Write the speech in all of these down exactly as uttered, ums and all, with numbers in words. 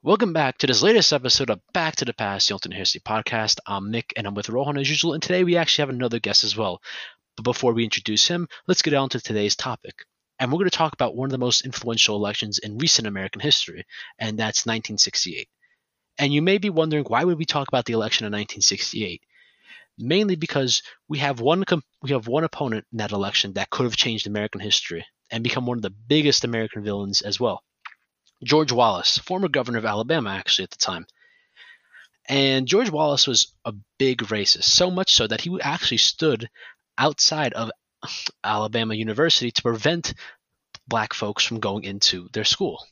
Welcome back to this latest episode of Back to the Past, the Alternate History Podcast. I'm Nick, and I'm with Rohan as usual, and today we actually have another guest as well. But before we introduce him, let's get on to today's topic. And we're going to talk about one of the most influential elections in recent American history, and that's nineteen sixty-eight. And you may be wondering, why would we talk about the election of nineteen sixty-eight? Mainly because we have one we have one opponent in that election that could have changed American history and become one of the biggest American villains as well. George Wallace, former governor of Alabama actually at the time. And George Wallace was a big racist, so much so that he actually stood outside of Alabama University to prevent black folks from going into their school.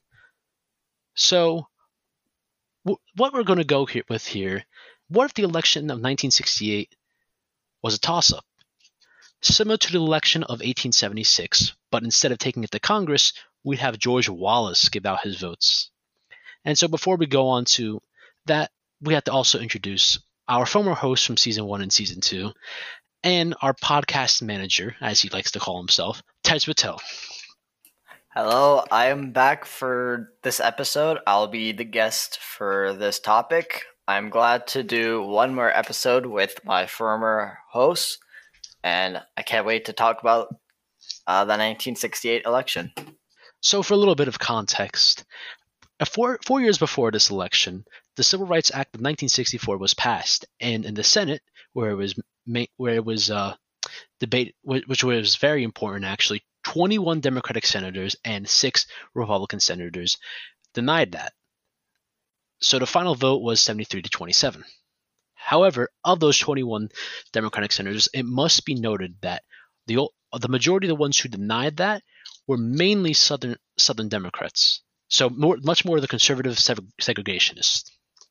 So what we're going to go here with here, what if the election of nineteen sixty-eight was a toss-up? Similar to the election of eighteen seventy-six, but instead of taking it to Congress, we'd have George Wallace give out his votes. And so before we go on to that, we have to also introduce our former host from season one and season two, and our podcast manager, as he likes to call himself, Tej Patel. Hello, I am back for this episode. I'll be the guest for this topic. I'm glad to do one more episode with my former host, and I can't wait to talk about uh, the nineteen sixty-eight election. So for a little bit of context, four, four years before this election, the Civil Rights Act of nineteen sixty-four was passed, and in the Senate, where it was where it was uh, debate, which was very important actually, twenty-one Democratic senators and six Republican senators denied that. So the final vote was seventy-three to twenty-seven. However, of those twenty-one Democratic senators, it must be noted that the the majority of the ones who denied that were mainly Southern Southern Democrats, so more, much more of the conservative segregationists.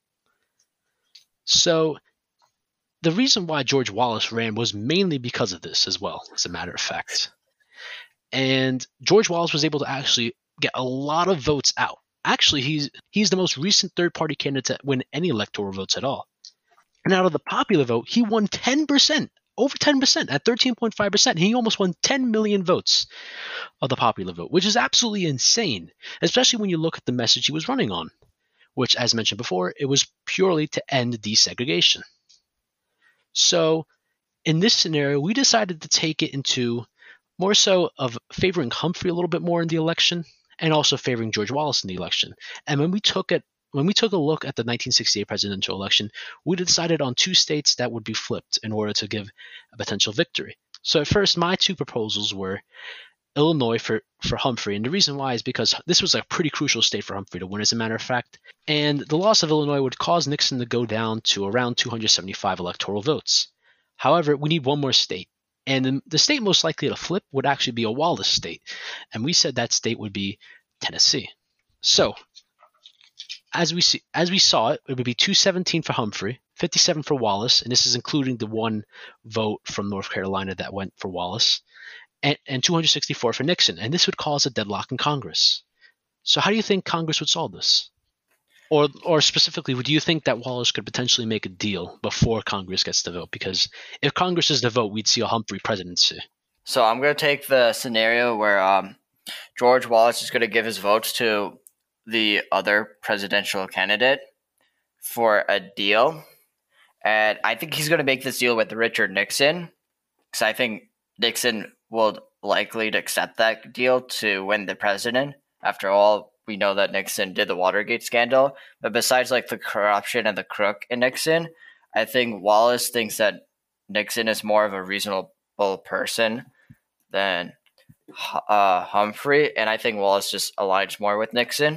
So the reason why George Wallace ran was mainly because of this as well, as a matter of fact. And George Wallace was able to actually get a lot of votes out. Actually, he's he's the most recent third-party candidate to win any electoral votes at all. And out of the popular vote, he won ten percent. Over ten percent at thirteen point five percent. He almost won ten million votes of the popular vote, which is absolutely insane, especially when you look at the message he was running on, which, as mentioned before, it was purely to end desegregation. So in this scenario, we decided to take it into more so of favoring Humphrey a little bit more in the election and also favoring George Wallace in the election. And when we took it When we took a look at the nineteen sixty-eight presidential election, we decided on two states that would be flipped in order to give a potential victory. So at first, my two proposals were Illinois for, for Humphrey, and the reason why is because this was a pretty crucial state for Humphrey to win, as a matter of fact, and the loss of Illinois would cause Nixon to go down to around two hundred seventy-five electoral votes. However, we need one more state, and the state most likely to flip would actually be a Wallace state, and we said that state would be Tennessee. So As we see, as we saw it, it would be two seventeen for Humphrey, fifty-seven for Wallace, and this is including the one vote from North Carolina that went for Wallace, and, and two hundred sixty-four for Nixon, and this would cause a deadlock in Congress. So how do you think Congress would solve this? Or, or specifically, do you think that Wallace could potentially make a deal before Congress gets to vote? Because if Congress is to vote, we'd see a Humphrey presidency. So I'm going to take the scenario where um, George Wallace is going to give his votes to the other presidential candidate for a deal. And I think he's going to make this deal with Richard Nixon, because I think Nixon will likely to accept that deal to win the president. After all, we know that Nixon did the Watergate scandal. But besides like the corruption and the crook in Nixon, I think Wallace thinks that Nixon is more of a reasonable person than uh, Humphrey. And I think Wallace just aligns more with Nixon.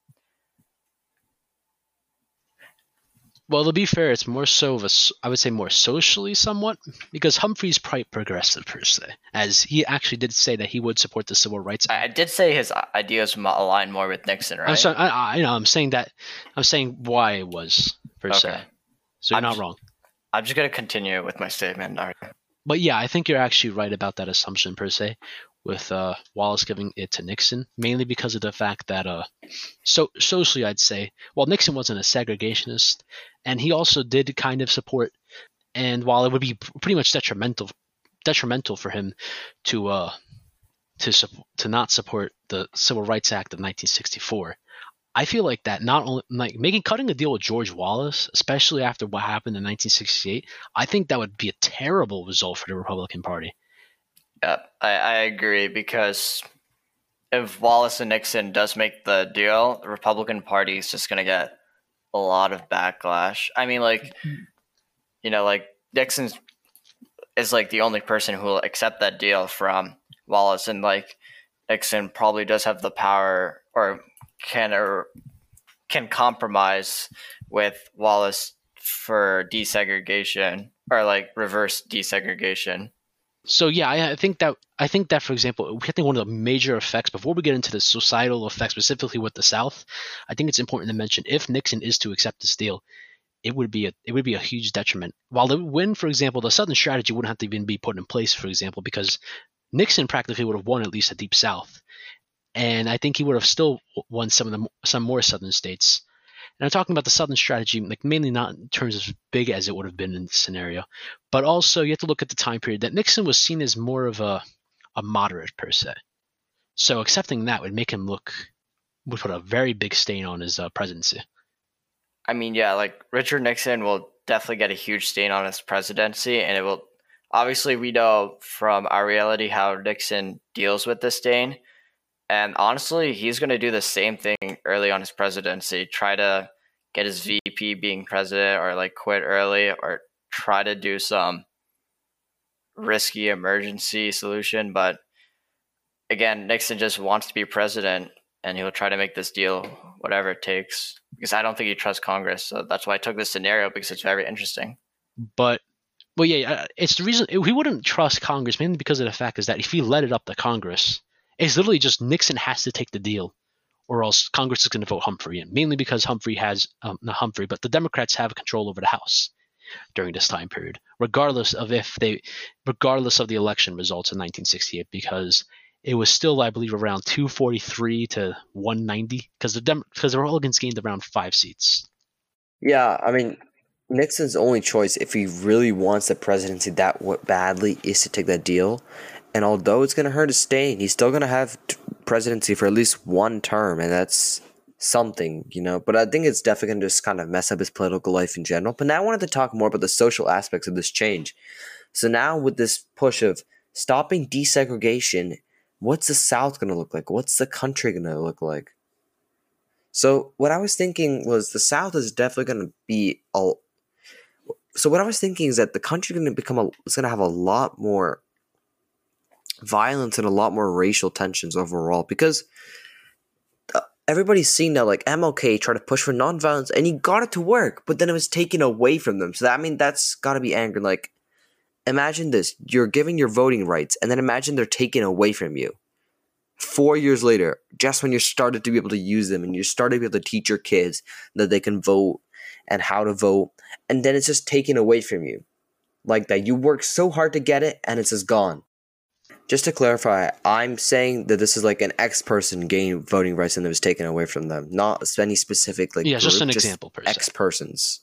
Well, to be fair, it's more so of a, I would say more socially somewhat, because Humphrey's quite progressive per se, as he actually did say that he would support the Civil Rights Act. I did say his ideas align more with Nixon, right? I'm sorry, I, I know, I'm saying that, I'm saying why it was per Okay. se. So you're I'm not just, wrong. I'm just going to continue with my statement. All right. But yeah, I think you're actually right about that assumption per se, with uh, Wallace giving it to Nixon, mainly because of the fact that uh, so socially, I'd say, well, Nixon wasn't a segregationist, and he also did kind of support, and while it would be pretty much detrimental detrimental for him to uh, to to not support the Civil Rights Act of nineteen sixty-four, I feel like that not only like making cutting a deal with George Wallace, especially after what happened in nineteen sixty-eight, I think that would be a terrible result for the Republican Party. Yeah, I, I agree, because if Wallace and Nixon does make the deal, the Republican Party is just going to get a lot of backlash. I mean, like, you know, like Nixon is like the only person who will accept that deal from Wallace, and like Nixon probably does have the power or can or can compromise with Wallace for desegregation or like reverse desegregation. So yeah, I, I think that I think that for example, I think one of the major effects before we get into the societal effects specifically with the South, I think it's important to mention if Nixon is to accept this deal, it would be a it would be a huge detriment. While the win, for example, the Southern strategy wouldn't have to even be put in place, for example, because Nixon practically would have won at least the Deep South, and I think he would have still won some of the some more Southern states. And I'm talking about the Southern strategy, like mainly not in terms of as big as it would have been in this scenario, but also you have to look at the time period that Nixon was seen as more of a a moderate per se. So accepting that would make him look would put a very big stain on his uh, presidency. I mean, yeah, like Richard Nixon will definitely get a huge stain on his presidency, and it will obviously we know from our reality how Nixon deals with this stain. And honestly, he's going to do the same thing early on his presidency, try to get his V P being president or like quit early or try to do some risky emergency solution. But again, Nixon just wants to be president, and he'll try to make this deal whatever it takes, because I don't think he trusts Congress. So that's why I took this scenario, because it's very interesting. But, well, yeah, it's the reason he wouldn't trust Congress, mainly because of the fact is that if he let it up to Congress, it's literally just Nixon has to take the deal, or else Congress is going to vote Humphrey in, mainly because Humphrey has, um, not Humphrey, but the Democrats have control over the House during this time period, regardless of if they, regardless of the election results in nineteen sixty-eight, because it was still, I believe, around two forty-three to one ninety, because the Dem- because the Republicans gained around five seats. Yeah, I mean, Nixon's only choice, if he really wants the presidency that badly, is to take that deal. And although it's going to hurt his stain, he's still going to have t- presidency for at least one term, and that's something, you know. But I think it's definitely going to just kind of mess up his political life in general. But now I wanted to talk more about the social aspects of this change. So now with this push of stopping desegregation, what's the South going to look like? What's the country going to look like? So what I was thinking was the South is definitely going to be a... So what I was thinking is that the country is going to become a... It's going to have a lot more violence and a lot more racial tensions overall, because uh, everybody's seen that like M L K tried to push for nonviolence and he got it to work, but then it was taken away from them. So that, I mean, that's got to be anger. Like, imagine this: you're giving your voting rights, and then imagine they're taken away from you four years later, just when you started to be able to use them and you started to be able to teach your kids that they can vote and how to vote, and then it's just taken away from you like that. You worked so hard to get it, and it's just gone. Just to clarify, I'm saying that this is like an X person gained voting rights and it was taken away from them, not any specific like yeah, group, just an just example per X se. persons.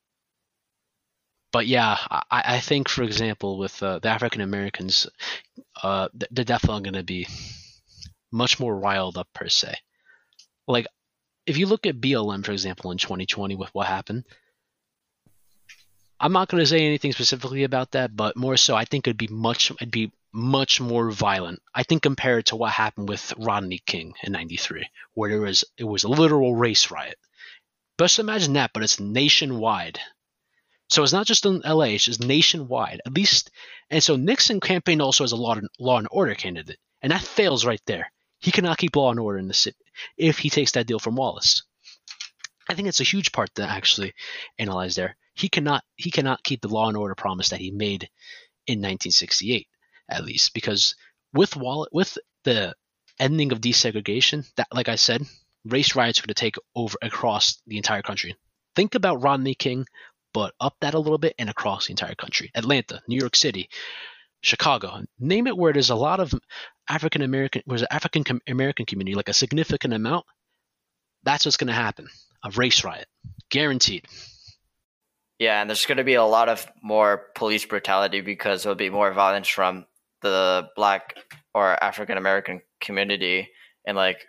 But yeah, I, I think, for example, with uh, the African Americans, uh, they're definitely going to be much more riled up per se. Like, if you look at B L M, for example, in twenty twenty with what happened, I'm not going to say anything specifically about that, but more so, I think it'd be much, it'd be much more violent. I think compared to what happened with Rodney King in ninety-three, where there was it was a literal race riot. Just imagine that, but it's nationwide. So it's not just in L A; it's just nationwide, at least. And so Nixon campaigned also as a law, law and order candidate, and that fails right there. He cannot keep law and order in the city if he takes that deal from Wallace. I think it's a huge part to actually analyze there. He cannot he cannot keep the law and order promise that he made in nineteen sixty-eight, at least, because with Wallace, with the ending of desegregation, that, like I said, race riots are going to take over across the entire country. Think about Rodney King, but up that a little bit and across the entire country. Atlanta, New York City, Chicago, name it, where there's a lot of African American, where's an African American community, like a significant amount. That's what's going to happen. A race riot, guaranteed. Yeah, and there's going to be a lot of more police brutality because there'll be more violence from the Black or African American community in like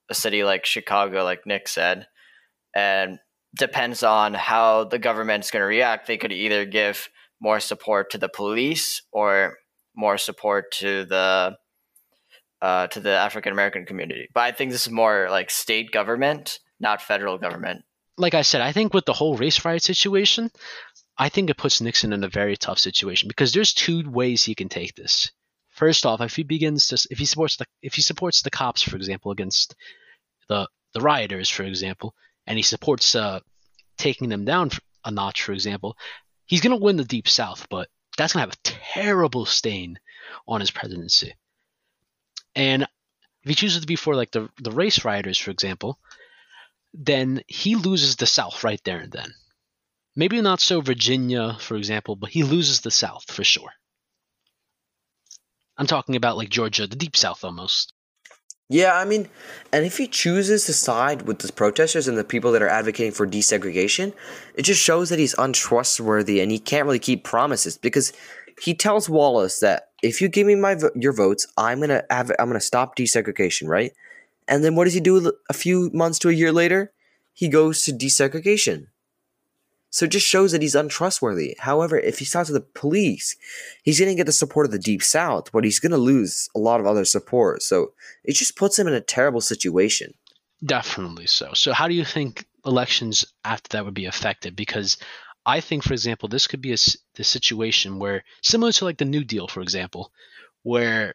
a city like Chicago, like Nick said, and depends on how the government's going to react. They could either give more support to the police or more support to the uh, to the African American community. But I think this is more like state government, not federal government. Like I said, I think with the whole race riot situation, I think it puts Nixon in a very tough situation because there's two ways he can take this. First off, if he begins to, if he supports the, if he supports the cops, for example, against the the rioters, for example, and he supports uh, taking them down a notch, for example, he's going to win the Deep South, but that's going to have a terrible stain on his presidency. And if he chooses to be for like the the race rioters, for example, then he loses the South right there and then. Maybe not so Virginia, for example, but he loses the South for sure. I'm talking about like Georgia, the Deep South almost. Yeah, I mean, and if he chooses to side with the protesters and the people that are advocating for desegregation, it just shows that he's untrustworthy and he can't really keep promises because he tells Wallace that if you give me my vo- your votes, I'm gonna have I'm gonna stop desegregation, right? And then what does he do a few months to a year later? He goes to desegregation. So it just shows that he's untrustworthy. However, if he starts with the police, he's going to get the support of the Deep South, but he's going to lose a lot of other support. So it just puts him in a terrible situation. Definitely so. So how do you think elections after that would be affected? Because I think, for example, this could be a the situation where, similar to like the New Deal, for example, where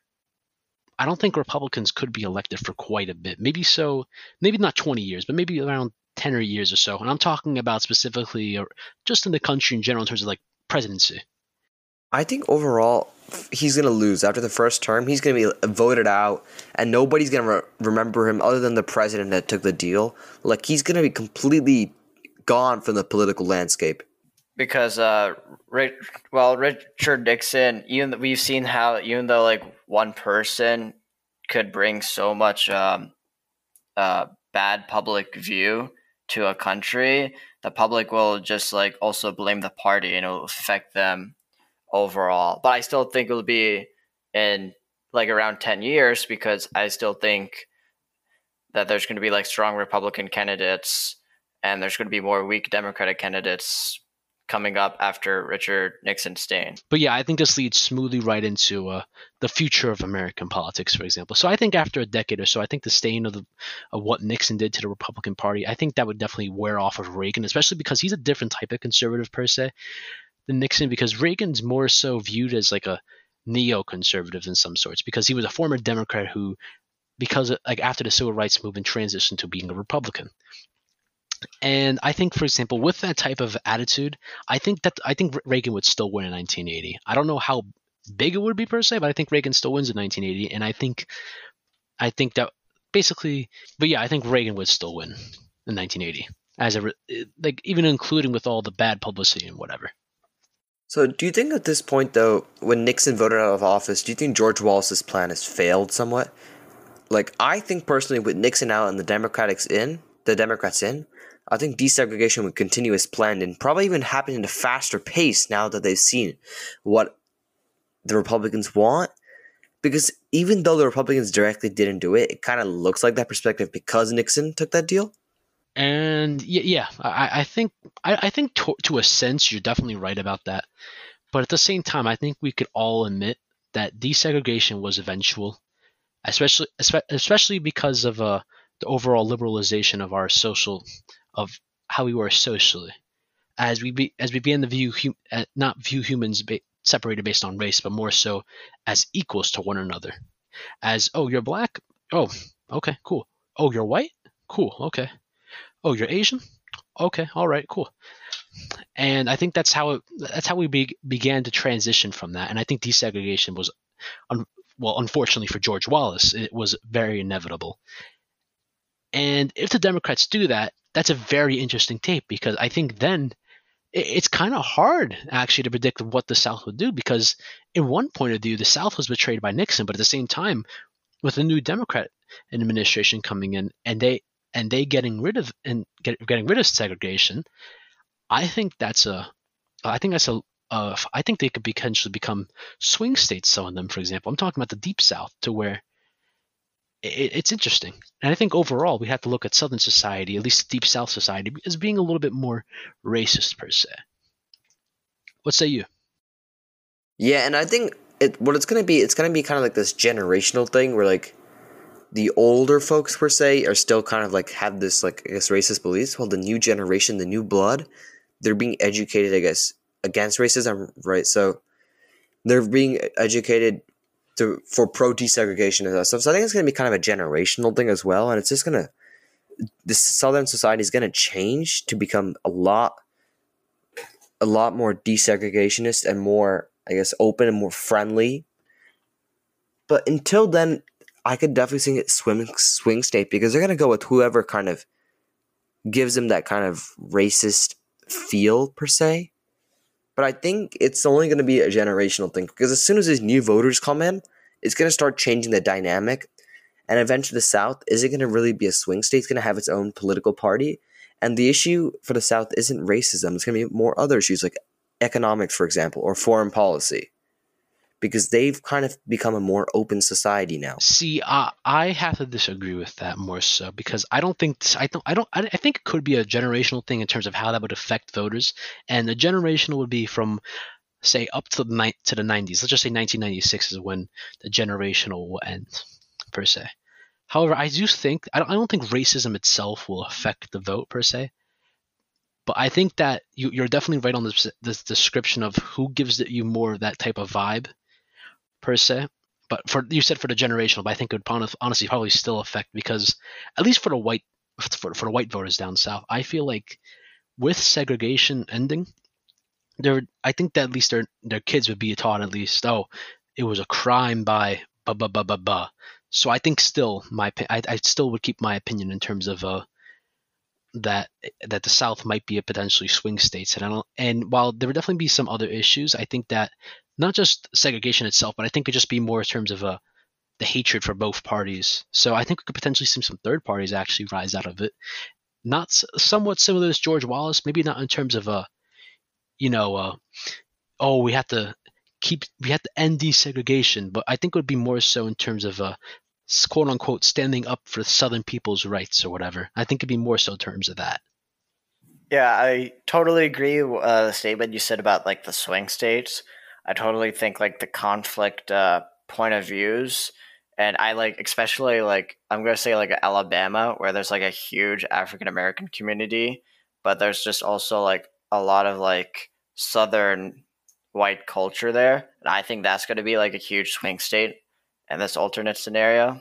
I don't think Republicans could be elected for quite a bit. Maybe so, maybe not twenty years, but maybe around ten or years or so. And I'm talking about specifically or just in the country in general in terms of like presidency. I think overall he's going to lose. After the first term, he's going to be voted out and nobody's going to re- remember him other than the president that took the deal. Like he's going to be completely gone from the political landscape. Because, uh, Rich, well, Richard Nixon, even we've seen how even though like one person could bring so much um, uh, bad public view to a country, the public will just like also blame the party and it will affect them overall. But I still think it will be in like around ten years because I still think that there's going to be like strong Republican candidates and there's going to be more weak Democratic candidates coming up after Richard Nixon's stain. But yeah, I think this leads smoothly right into uh, the future of American politics, for example. So I think after a decade or so, I think the stain of, the, of what Nixon did to the Republican Party, I think that would definitely wear off of Reagan, especially because he's a different type of conservative per se than Nixon, because Reagan's more so viewed as like a neoconservative in some sorts, because he was a former Democrat who, because of, like after the Civil Rights Movement, transitioned to being a Republican. And I think, for example, with that type of attitude, I think that I think Reagan would still win in nineteen eighty. I don't know how big it would be per se, but I think Reagan still wins in nineteen eighty. And I think, I think that basically, but yeah, I think Reagan would still win in nineteen eighty, as a like even including with all the bad publicity and whatever. So, do you think at this point, though, when Nixon voted out of office, do you think George Wallace's plan has failed somewhat? Like, I think personally, with Nixon out and the Democrats in, the Democrats in. I think desegregation would continue as planned and probably even happen at a faster pace now that they've seen what the Republicans want. Because even though the Republicans directly didn't do it, it kind of looks like that perspective because Nixon took that deal. And yeah, yeah I, I think I, I think to, to a sense you're definitely right about that. But at the same time, I think we could all admit that desegregation was eventual, especially especially because of uh, the overall liberalization of our social. Of how we were socially, as we be, as we began to view hum, uh, not view humans ba- separated based on race, but more so as equals to one another. As oh, you're black, oh, okay, cool. Oh, you're white, cool, okay. Oh, you're Asian, okay, all right, cool. And I think that's how it, that's how we be, began to transition from that. And I think desegregation was, un, well, unfortunately for George Wallace, it was very inevitable. And if the Democrats do that, that's a very interesting tape because I think then it's kind of hard actually to predict what the South would do because in one point of view, the South was betrayed by Nixon, but at the same time, with a new Democrat administration coming in and they and they getting rid of and get, getting rid of segregation, I think that's a I think that's a uh, I think they could potentially become swing states. Some of them, for example, I'm talking about the Deep South, to where it, it's interesting. And I think overall we have to look at Southern society, at least Deep South society, as being a little bit more racist per se. What say you? Yeah, and I think it what it's gonna be, it's gonna be kind of like this generational thing where like the older folks per se are still kind of like have this like I guess racist beliefs, while the new generation, the new blood, they're being educated, I guess, against racism, right? So they're being educated to for pro desegregation and stuff. So I think it's gonna be kind of a generational thing as well, and it's just gonna this Southern society is gonna change to become a lot a lot more desegregationist and more, I guess, open and more friendly. But until then, I could definitely see it swing swing state because they're gonna go with whoever kind of gives them that kind of racist feel per se. But I think it's only gonna be a generational thing because as soon as these new voters come in, it's gonna start changing the dynamic. And eventually, the South isn't gonna really be a swing state. It's gonna have its own political party. And the issue for the South isn't racism. It's going to be more other issues like economics, for example, or foreign policy. Because they've kind of become a more open society now. See, uh, I have to disagree with that more so because I don't think I don't I don't I think it could be a generational thing in terms of how that would affect voters, and the generational would be from say up to the ni- to the nineties. Let's just say nineteen ninety-six is when the generational will end per se. However, I do think I don't, I don't think racism itself will affect the vote per se, but I think that you, you're definitely right on this, this description of who gives it, you more of that type of vibe per se. But for you said for the generational, but I think it would honestly probably still affect because at least for the white for, for the white voters down south, I feel like with segregation ending, there I think that at least their their kids would be taught at least oh it was a crime by blah blah blah blah blah. So I think still my I, I still would keep my opinion in terms of uh that that the South might be a potentially swing states, and I don't, and while there would definitely be some other issues, I think that not just segregation itself, but I think it could just be more in terms of uh the hatred for both parties. So I think we could potentially see some third parties actually rise out of it, not somewhat similar to George Wallace, maybe not in terms of uh you know uh oh we have to keep we have to end desegregation, but I think it would be more so in terms of uh quote unquote standing up for Southern people's rights or whatever. I think it'd be more so in terms of that. Yeah, I totally agree. Uh, the statement you said about like the swing states, I totally think like the conflict uh, point of views, and I like especially like I'm gonna say like Alabama where there's like a huge African American community, but there's just also like a lot of like Southern white culture there, and I think that's gonna be like a huge swing state in this alternate scenario.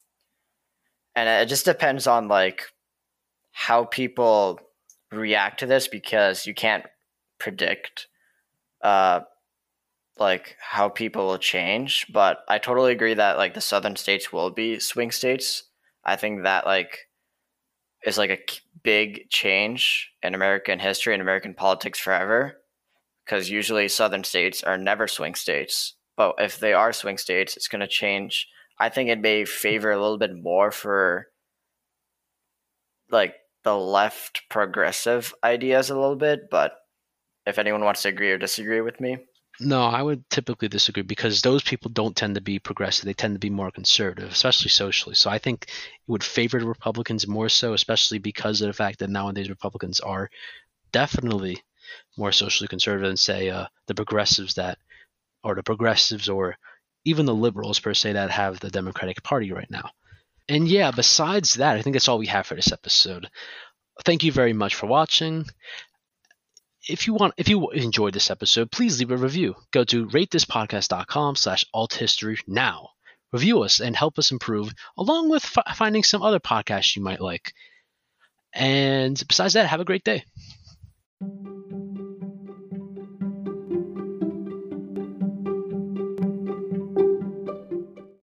And it just depends on like how people react to this because you can't predict uh like how people will change, but I totally agree that like the southern states will be swing states. I think that like is like a big change in American history and American politics forever, because usually southern states are never swing states. But if they are swing states, it's going to change. I think it may favor a little bit more for like the left progressive ideas a little bit. But if anyone wants to agree or disagree with me. No, I would typically disagree because those people don't tend to be progressive. They tend to be more conservative, especially socially. So I think it would favor the Republicans more so, especially because of the fact that nowadays Republicans are definitely more socially conservative than, say, uh, the progressives that or the progressives or even the liberals per se that have the Democratic Party right now. And yeah, besides that, I think that's all we have for this episode. Thank you very much for watching. If you want, if you enjoyed this episode, please leave a review. Go to ratethispodcast.com slash althistory now. Review us and help us improve, along with f- finding some other podcasts you might like. And besides that, have a great day.